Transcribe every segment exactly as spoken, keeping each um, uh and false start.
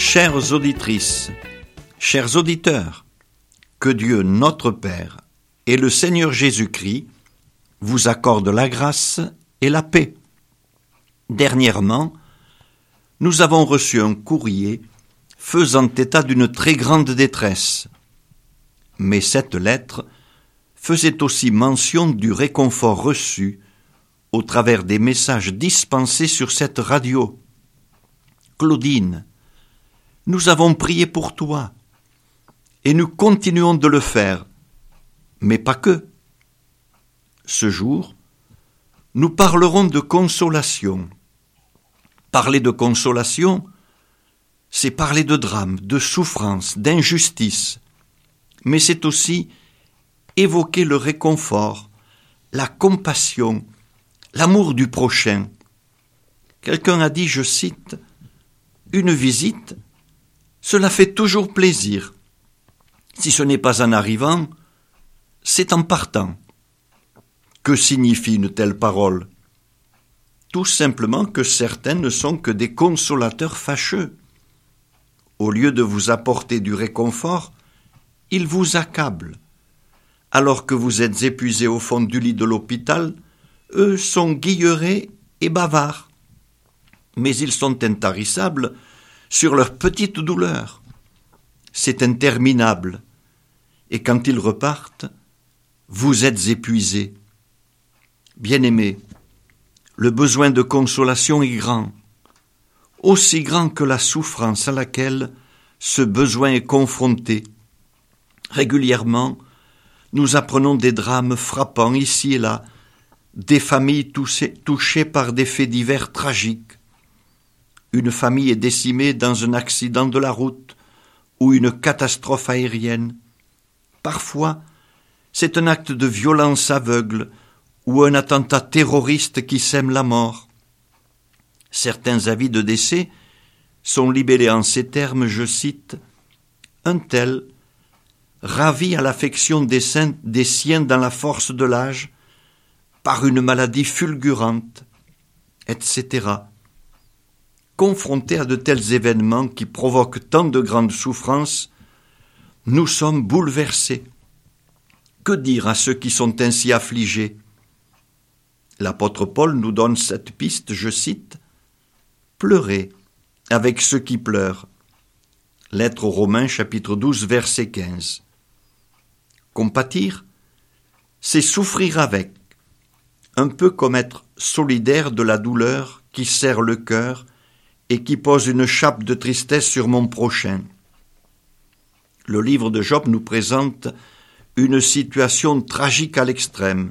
Chères auditrices, chers auditeurs, que Dieu notre Père et le Seigneur Jésus-Christ vous accordent la grâce et la paix. Dernièrement, nous avons reçu un courrier faisant état d'une très grande détresse. Mais cette lettre faisait aussi mention du réconfort reçu au travers des messages dispensés sur cette radio. Claudine, nous avons prié pour toi et nous continuons de le faire, mais pas que. Ce jour, nous parlerons de consolation. Parler de consolation, c'est parler de drame, de souffrance, d'injustice, mais c'est aussi évoquer le réconfort, la compassion, l'amour du prochain. Quelqu'un a dit, je cite, « Une visite, cela fait toujours plaisir. Si ce n'est pas en arrivant, c'est en partant. » Que signifie une telle parole ? Tout simplement que certains ne sont que des consolateurs fâcheux. Au lieu de vous apporter du réconfort, ils vous accablent. Alors que vous êtes épuisé au fond du lit de l'hôpital, eux sont guillerets et bavards. Mais ils sont intarissables sur leurs petites douleurs. C'est interminable. Et quand ils repartent, vous êtes épuisés. Bien-aimés, le besoin de consolation est grand, aussi grand que la souffrance à laquelle ce besoin est confronté. Régulièrement, nous apprenons des drames frappants ici et là, des familles touchées, touchées par des faits divers tragiques. Une famille est décimée dans un accident de la route ou une catastrophe aérienne. Parfois, c'est un acte de violence aveugle ou un attentat terroriste qui sème la mort. Certains avis de décès sont libellés en ces termes, je cite, « Un tel, ravi à l'affection des, saints, des siens dans la force de l'âge, par une maladie fulgurante, et cetera » Confrontés à de tels événements qui provoquent tant de grandes souffrances, nous sommes bouleversés. Que dire à ceux qui sont ainsi affligés ? L'apôtre Paul nous donne cette piste, je cite, « Pleurez avec ceux qui pleurent ». Lettre aux Romains, chapitre douze, verset quinze. Compatir, c'est souffrir avec, un peu comme être solidaire de la douleur qui serre le cœur et qui pose une chape de tristesse sur mon prochain. Le livre de Job nous présente une situation tragique à l'extrême.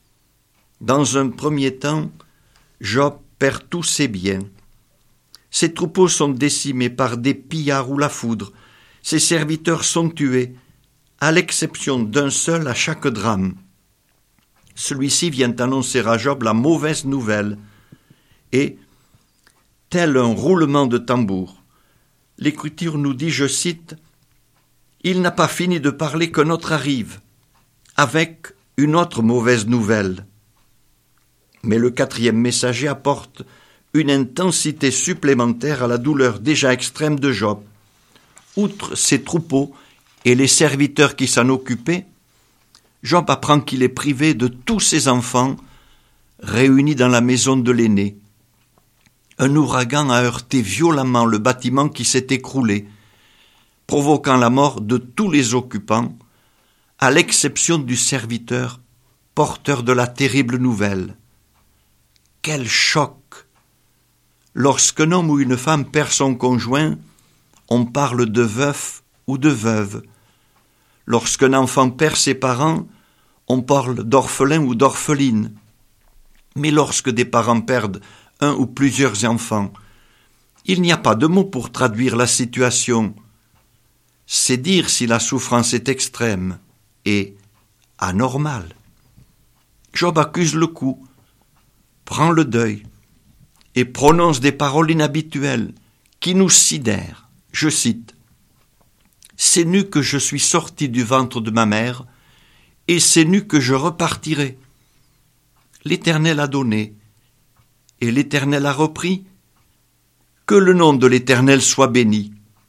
Dans un premier temps, Job perd tous ses biens. Ses troupeaux sont décimés par des pillards ou la foudre. Ses serviteurs sont tués, à l'exception d'un seul à chaque drame. Celui-ci vient annoncer à Job la mauvaise nouvelle et, tel un roulement de tambour, l'Écriture nous dit, je cite, « Il n'a pas fini de parler qu'un autre arrive, avec une autre mauvaise nouvelle. » Mais le quatrième messager apporte une intensité supplémentaire à la douleur déjà extrême de Job. Outre ses troupeaux et les serviteurs qui s'en occupaient, Job apprend qu'il est privé de tous ses enfants réunis dans la maison de l'aîné. Un ouragan a heurté violemment le bâtiment qui s'est écroulé, provoquant la mort de tous les occupants, à l'exception du serviteur porteur de la terrible nouvelle. Quel choc! Lorsqu'un homme ou une femme perd son conjoint, on parle de veuf ou de veuve. Lorsqu'un enfant perd ses parents, on parle d'orphelin ou d'orpheline. Mais lorsque des parents perdent un ou plusieurs enfants, il n'y a pas de mot pour traduire la situation. C'est dire si la souffrance est extrême et anormale. Job accuse le coup, prend le deuil et prononce des paroles inhabituelles qui nous sidèrent. Je cite, « C'est nu que je suis sorti du ventre de ma mère, et c'est nu que je repartirai. L'Éternel a donné, et l'Éternel a repris. Que le nom de l'Éternel soit béni.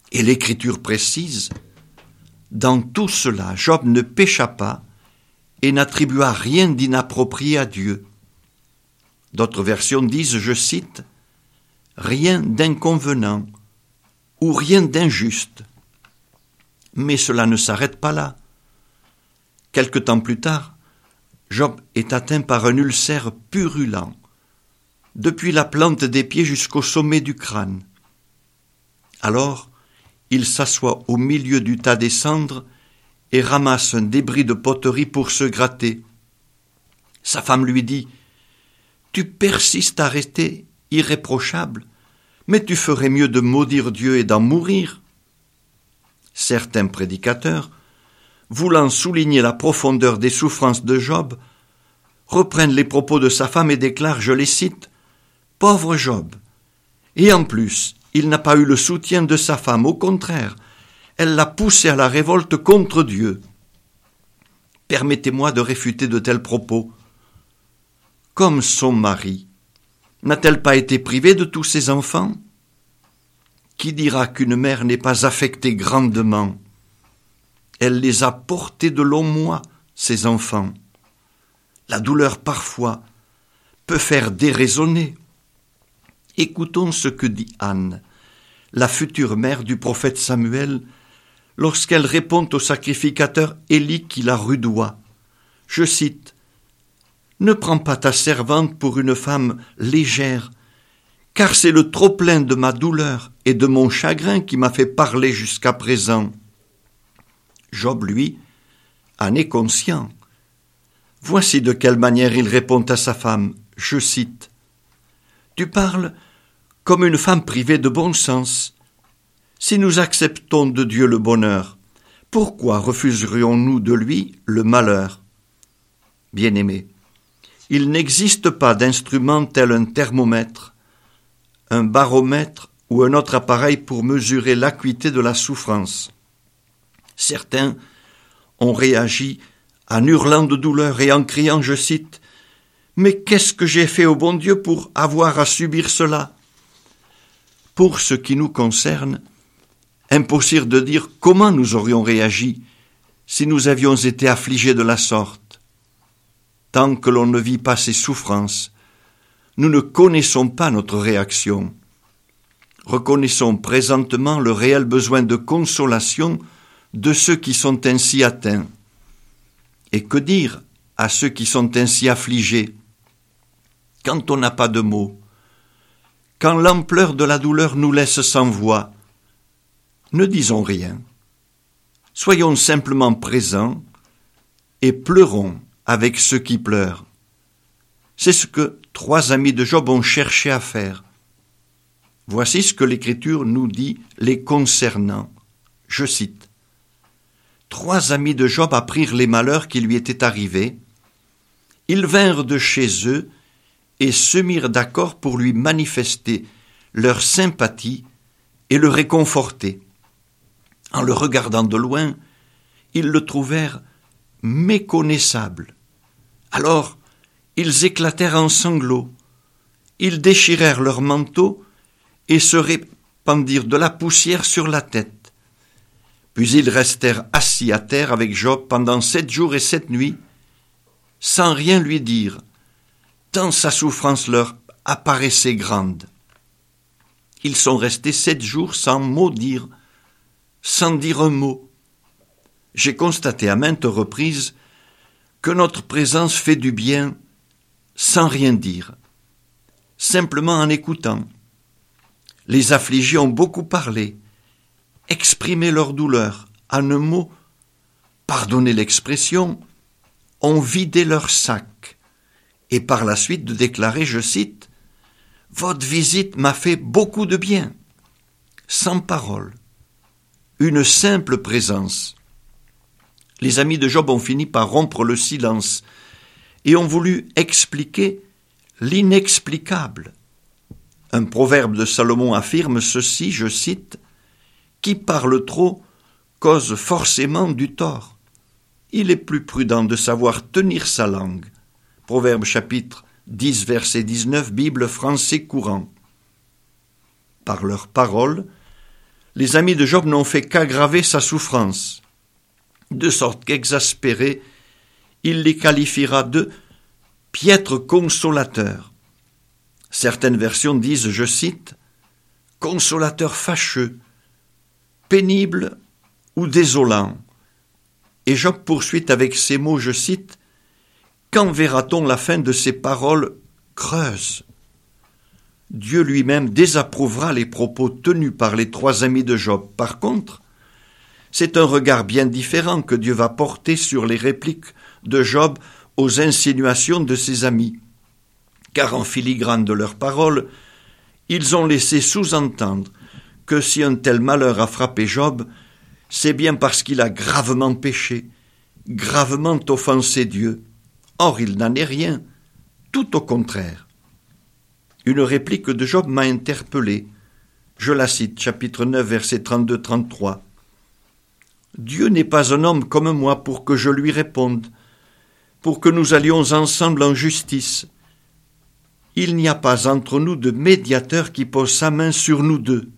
Et l'Écriture précise, dans tout cela, Job ne pécha pas et n'attribua rien d'inapproprié à Dieu. D'autres versions disent, je cite, « rien d'inconvenant ou rien d'injuste ». Mais cela ne s'arrête pas là. Quelque temps plus tard, Job est atteint par un ulcère purulent, depuis la plante des pieds jusqu'au sommet du crâne. Alors, il s'assoit au milieu du tas des cendres et ramasse un débris de poterie pour se gratter. Sa femme lui dit, « Tu persistes à rester irréprochable, mais tu ferais mieux de maudire Dieu et d'en mourir. » Certains prédicateurs, voulant souligner la profondeur des souffrances de Job, reprennent les propos de sa femme et déclarent, je les cite, « Pauvre Job ! Et en plus, il n'a pas eu le soutien de sa femme, au contraire, elle l'a poussé à la révolte contre Dieu. » Permettez-moi de réfuter de tels propos. Comme son mari, n'a-t-elle pas été privée de tous ses enfants ? Qui dira qu'une mère n'est pas affectée grandement ? Elle les a portés de longs mois, ses enfants. La douleur, parfois, peut faire déraisonner. Écoutons ce que dit Anne, la future mère du prophète Samuel, lorsqu'elle répond au sacrificateur Élie qui la rudoie. Je cite, « Ne prends pas ta servante pour une femme légère, car c'est le trop-plein de ma douleur et de mon chagrin qui m'a fait parler jusqu'à présent. » Job, lui, en est conscient. Voici de quelle manière il répond à sa femme, je cite, « Tu parles comme une femme privée de bon sens. Si nous acceptons de Dieu le bonheur, pourquoi refuserions-nous de lui le malheur ? Bien-aimé, il n'existe pas d'instrument tel un thermomètre, un baromètre ou un autre appareil pour mesurer l'acuité de la souffrance. Certains ont réagi en hurlant de douleur et en criant, je cite, « Mais qu'est-ce que j'ai fait au bon Dieu pour avoir à subir cela ?» Pour ce qui nous concerne, impossible de dire comment nous aurions réagi si nous avions été affligés de la sorte. Tant que l'on ne vit pas ces souffrances, nous ne connaissons pas notre réaction. Reconnaissons présentement le réel besoin de consolation de ceux qui sont ainsi atteints. Et que dire à ceux qui sont ainsi affligés ? Quand on n'a pas de mots, quand l'ampleur de la douleur nous laisse sans voix, ne disons rien. Soyons simplement présents et pleurons avec ceux qui pleurent. C'est ce que trois amis de Job ont cherché à faire. Voici ce que l'Écriture nous dit les concernant. Je cite. Trois amis de Job apprirent les malheurs qui lui étaient arrivés. Ils vinrent de chez eux et se mirent d'accord pour lui manifester leur sympathie et le réconforter. En le regardant de loin, ils le trouvèrent méconnaissable. Alors, ils éclatèrent en sanglots, ils déchirèrent leurs manteaux et se répandirent de la poussière sur la tête. Puis ils restèrent assis à terre avec Job pendant sept jours et sept nuits, sans rien lui dire, tant sa souffrance leur apparaissait grande. Ils sont restés sept jours sans mot dire, sans dire un mot. J'ai constaté à maintes reprises que notre présence fait du bien sans rien dire, simplement en écoutant. Les affligés ont beaucoup parlé, exprimé leur douleur, en un mot, pardonnez l'expression, ont vidé leur sac, et par la suite de déclarer, je cite, « Votre visite m'a fait beaucoup de bien », sans parole, une simple présence. Les amis de Job ont fini par rompre le silence et ont voulu expliquer l'inexplicable. Un proverbe de Salomon affirme ceci, je cite, « Qui parle trop cause forcément du tort. Il est plus prudent de savoir tenir sa langue. » Proverbe chapitre dix, verset dix-neuf, Bible français courant. Par leurs paroles, les amis de Job n'ont fait qu'aggraver sa souffrance, de sorte qu'exaspéré, il les qualifiera de « piètres consolateurs ». Certaines versions disent, je cite, « consolateur fâcheux, pénible ou désolant ». Et Job poursuit avec ces mots, je cite, « Quand verra-t-on la fin de ces paroles creuses ?» Dieu lui-même désapprouvera les propos tenus par les trois amis de Job. Par contre, c'est un regard bien différent que Dieu va porter sur les répliques de Job aux insinuations de ses amis. Car en filigrane de leurs paroles, ils ont laissé sous-entendre que si un tel malheur a frappé Job, c'est bien parce qu'il a gravement péché, gravement offensé Dieu. Or, il n'en est rien, tout au contraire. Une réplique de Job m'a interpellé. Je la cite, chapitre neuf, versets trente-deux à trente-trois. « Dieu n'est pas un homme comme moi pour que je lui réponde, pour que nous allions ensemble en justice. Il n'y a pas entre nous de médiateur qui pose sa main sur nous deux.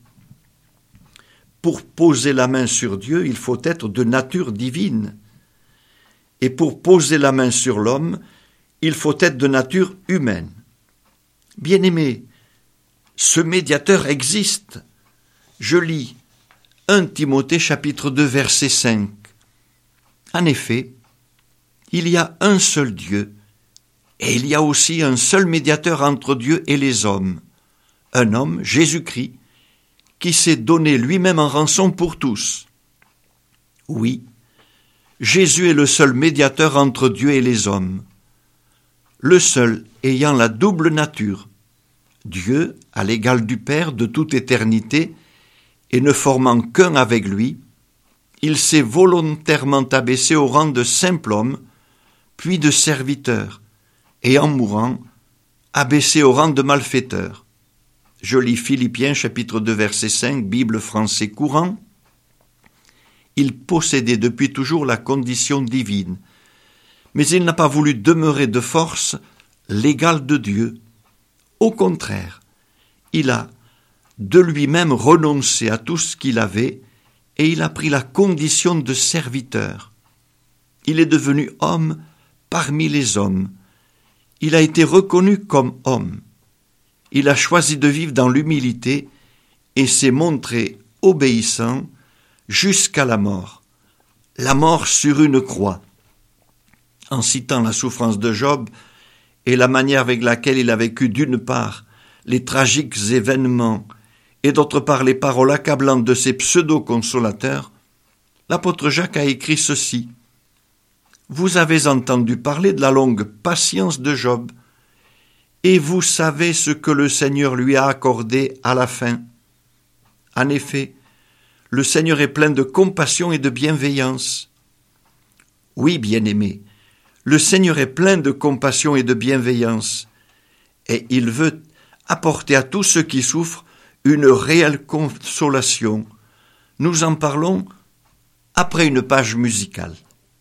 Pour poser la main sur Dieu, il faut être de nature divine. Et pour poser la main sur l'homme, il faut être de nature humaine. Bien-aimés, ce médiateur existe. Je lis premier Timothée chapitre deux verset cinq. En effet, il y a un seul Dieu, et il y a aussi un seul médiateur entre Dieu et les hommes, un homme, Jésus-Christ, qui s'est donné lui-même en rançon pour tous. Oui, Jésus est le seul médiateur entre Dieu et les hommes, le seul ayant la double nature, Dieu à l'égal du Père de toute éternité, et ne formant qu'un avec lui, il s'est volontairement abaissé au rang de simple homme, puis de serviteur, et en mourant, abaissé au rang de malfaiteur. Je lis Philippiens chapitre deux verset cinq, Bible français courant. Il possédait depuis toujours la condition divine, mais il n'a pas voulu demeurer de force l'égal de Dieu. Au contraire, il a de lui-même renoncé à tout ce qu'il avait et il a pris la condition de serviteur. Il est devenu homme parmi les hommes. Il a été reconnu comme homme. Il a choisi de vivre dans l'humilité et s'est montré obéissant jusqu'à la mort. La mort sur une croix. En citant la souffrance de Job et la manière avec laquelle il a vécu d'une part les tragiques événements et d'autre part les paroles accablantes de ses pseudo-consolateurs, l'apôtre Jacques a écrit ceci. « Vous avez entendu parler de la longue patience de Job, et vous savez ce que le Seigneur lui a accordé à la fin. En effet, le Seigneur est plein de compassion et de bienveillance. Oui, bien-aimés, le Seigneur est plein de compassion et de bienveillance, et il veut apporter à tous ceux qui souffrent une réelle consolation. Nous en parlons après une page musicale.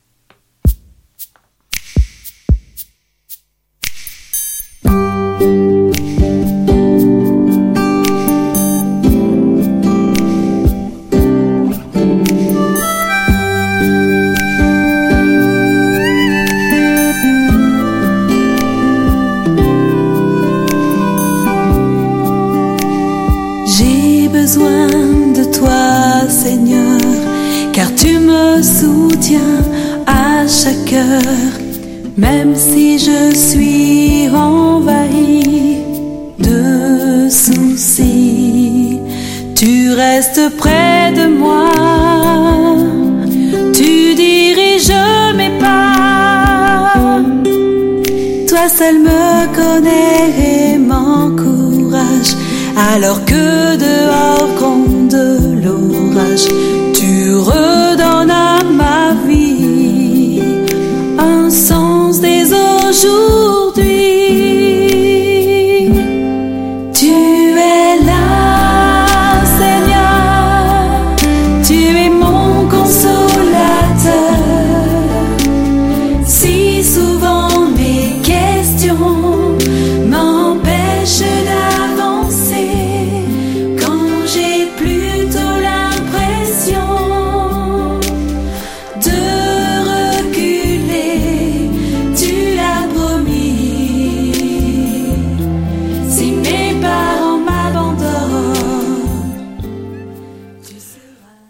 Besoin de toi, Seigneur, car tu me soutiens à chaque heure, même si je suis envahi de soucis. Tu restes près de moi, tu diriges mes pas. Toi seul me connais et m'encourage. Alors que dehors gronde l'orage, tu redonnes à ma vie un sens dès aujourd'hui. Tu es là, Seigneur, tu es mon consolateur. Si souvent mes questions m'empêchent d'avancer, quand j'ai plutôt l'impression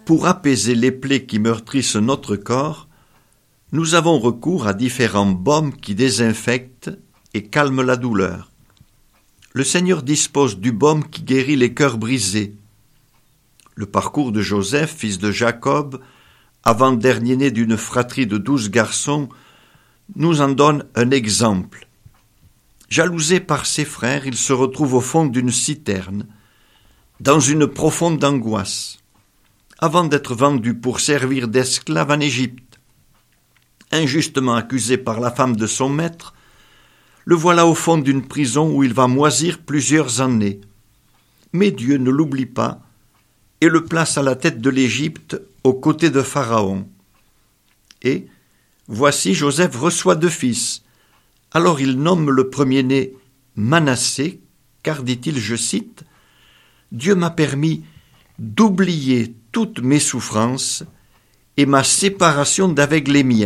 Pour apaiser les plaies qui meurtrissent notre corps, nous avons recours à différents baumes qui désinfectent et calment la douleur. Le Seigneur dispose du baume qui guérit les cœurs brisés. Le parcours de Joseph, fils de Jacob, avant-dernier-né d'une fratrie de douze garçons, nous en donne un exemple. Jalousé par ses frères, il se retrouve au fond d'une citerne, dans une profonde angoisse, avant d'être vendu pour servir d'esclave en Égypte. Injustement accusé par la femme de son maître, le voilà au fond d'une prison où il va moisir plusieurs années. Mais Dieu ne l'oublie pas et le place à la tête de l'Égypte aux côtés de Pharaon. Et voici Joseph reçoit deux fils. Alors il nomme le premier-né Manassé, car, dit-il, je cite, « Dieu m'a permis d'oublier toutes mes souffrances et ma séparation d'avec les miens. »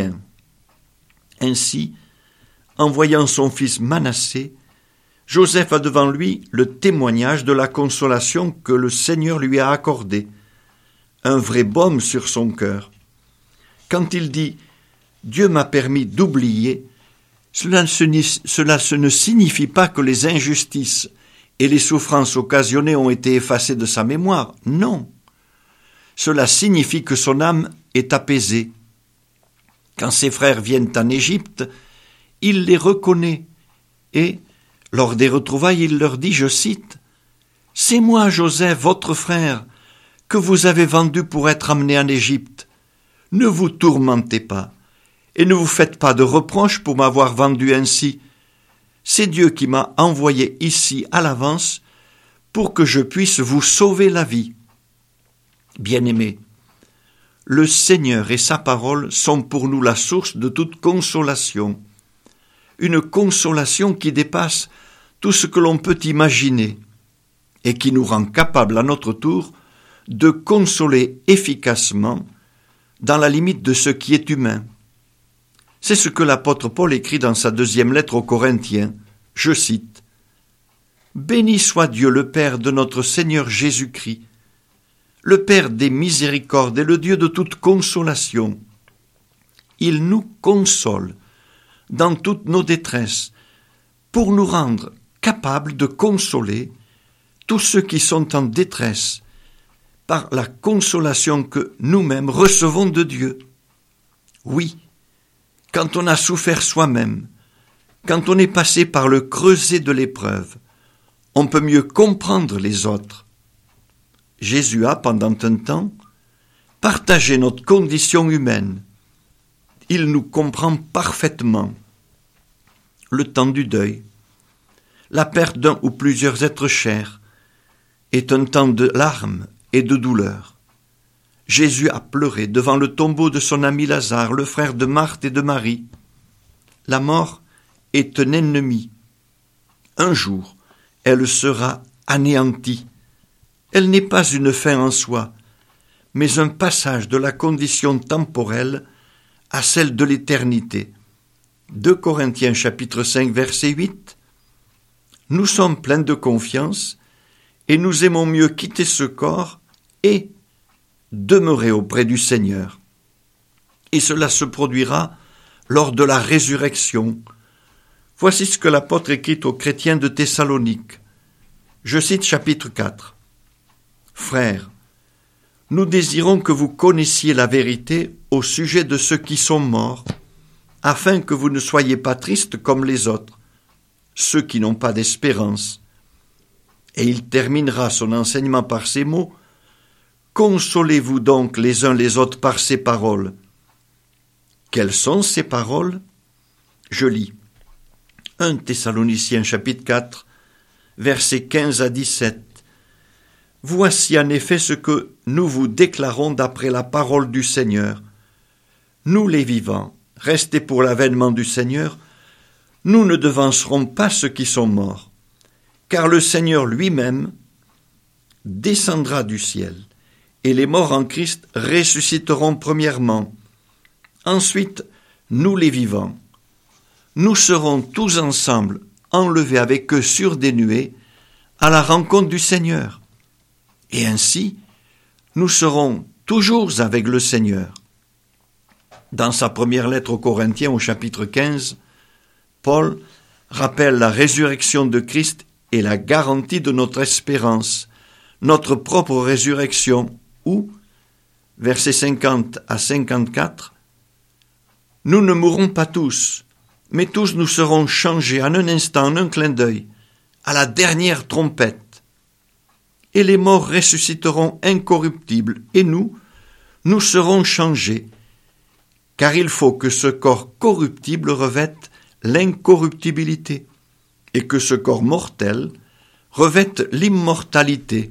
Ainsi, en voyant son fils Manassé, Joseph a devant lui le témoignage de la consolation que le Seigneur lui a accordée, un vrai baume sur son cœur. Quand il dit « Dieu m'a permis d'oublier », cela, cela ce ne signifie pas que les injustices et les souffrances occasionnées ont été effacées de sa mémoire. Non. Cela signifie que son âme est apaisée. Quand ses frères viennent en Égypte, il les reconnaît et, lors des retrouvailles, il leur dit, je cite, « C'est moi, Joseph, votre frère, que vous avez vendu pour être amené en Égypte. Ne vous tourmentez pas et ne vous faites pas de reproches pour m'avoir vendu ainsi. C'est Dieu qui m'a envoyé ici à l'avance pour que je puisse vous sauver la vie. » Bien-aimés, le Seigneur et sa parole sont pour nous la source de toute consolation, une consolation qui dépasse tout ce que l'on peut imaginer et qui nous rend capables à notre tour de consoler efficacement dans la limite de ce qui est humain. C'est ce que l'apôtre Paul écrit dans sa deuxième lettre aux Corinthiens. Je cite, « Béni soit Dieu le Père de notre Seigneur Jésus-Christ, le Père des miséricordes et le Dieu de toute consolation. Il nous console dans toutes nos détresses pour nous rendre capables de consoler tous ceux qui sont en détresse par la consolation que nous-mêmes recevons de Dieu. » Oui, quand on a souffert soi-même, quand on est passé par le creuset de l'épreuve, on peut mieux comprendre les autres. Jésus a, pendant un temps, partagé notre condition humaine. Il nous comprend parfaitement. Le temps du deuil, la perte d'un ou plusieurs êtres chers, est un temps de larmes et de douleur. Jésus a pleuré devant le tombeau de son ami Lazare, le frère de Marthe et de Marie. La mort est un ennemi. Un jour, elle sera anéantie. Elle n'est pas une fin en soi, mais un passage de la condition temporelle à celle de l'éternité. deux Corinthiens chapitre cinq verset huit. Nous sommes pleins de confiance et nous aimons mieux quitter ce corps et demeurer auprès du Seigneur. Et cela se produira lors de la résurrection. Voici ce que l'apôtre écrit aux chrétiens de Thessalonique. Je cite chapitre quatre. « Frères, nous désirons que vous connaissiez la vérité au sujet de ceux qui sont morts, afin que vous ne soyez pas tristes comme les autres, ceux qui n'ont pas d'espérance. » Et il terminera son enseignement par ces mots, « Consolez-vous donc les uns les autres par ces paroles. » Quelles sont ces paroles ? Je lis. un Thessaloniciens chapitre quatre, versets quinze à dix-sept. « Voici en effet ce que nous vous déclarons d'après la parole du Seigneur. Nous les vivants, restés pour l'avènement du Seigneur, nous ne devancerons pas ceux qui sont morts, car le Seigneur lui-même descendra du ciel, et les morts en Christ ressusciteront premièrement. Ensuite, nous les vivants, nous serons tous ensemble enlevés avec eux sur des nuées à la rencontre du Seigneur. Et ainsi, nous serons toujours avec le Seigneur. Dans sa première lettre aux Corinthiens au chapitre quinze, Paul rappelle la résurrection de Christ et la garantie de notre espérance, notre propre résurrection, où, versets cinquante à cinquante-quatre, « Nous ne mourrons pas tous, mais tous nous serons changés en un instant, en un clin d'œil, à la dernière trompette. Et les morts ressusciteront incorruptibles, et nous, nous serons changés, car il faut que ce corps corruptible revête l'incorruptibilité, et que ce corps mortel revête l'immortalité.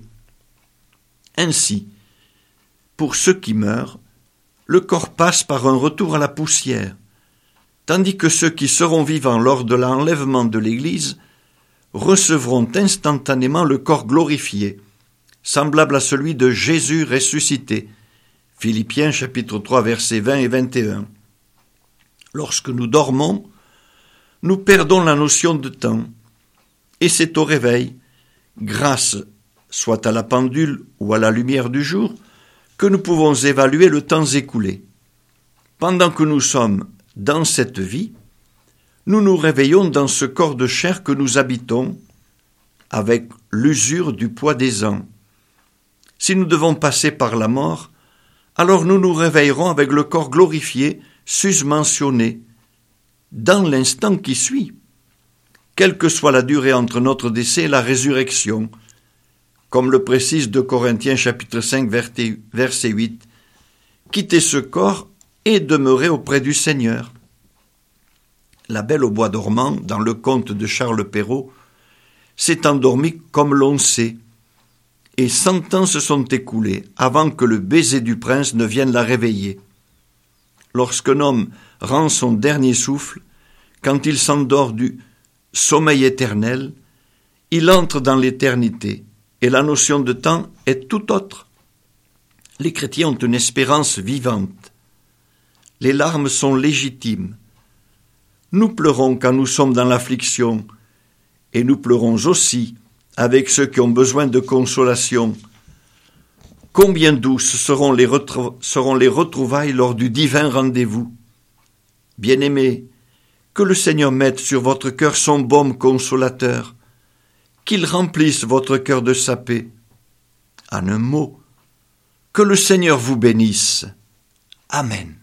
Ainsi, pour ceux qui meurent, le corps passe par un retour à la poussière, tandis que ceux qui seront vivants lors de l'enlèvement de l'Église recevront instantanément le corps glorifié, semblable à celui de Jésus ressuscité. Philippiens chapitre trois, versets vingt et vingt et un. Lorsque nous dormons, nous perdons la notion de temps, et c'est au réveil, grâce soit à la pendule ou à la lumière du jour, que nous pouvons évaluer le temps écoulé. Pendant que nous sommes dans cette vie, nous nous réveillons dans ce corps de chair que nous habitons, avec l'usure du poids des ans. Si nous devons passer par la mort, alors nous nous réveillerons avec le corps glorifié, susmentionné, dans l'instant qui suit, quelle que soit la durée entre notre décès et la résurrection, comme le précise deux Corinthiens chapitre cinq, verset huit, « Quittez ce corps et demeurez auprès du Seigneur. » La Belle au bois dormant, dans le conte de Charles Perrault, s'est endormie comme l'on sait, et cent ans se sont écoulés avant que le baiser du prince ne vienne la réveiller. Lorsqu'un homme rend son dernier souffle, quand il s'endort du sommeil éternel, il entre dans l'éternité, et la notion de temps est tout autre. Les chrétiens ont une espérance vivante. Les larmes sont légitimes. Nous pleurons quand nous sommes dans l'affliction, et nous pleurons aussi avec ceux qui ont besoin de consolation. Combien douces seront les, retrou- seront les retrouvailles lors du divin rendez-vous. Bien-aimés, que le Seigneur mette sur votre cœur son baume consolateur, qu'il remplisse votre cœur de sa paix. En un mot, que le Seigneur vous bénisse. Amen.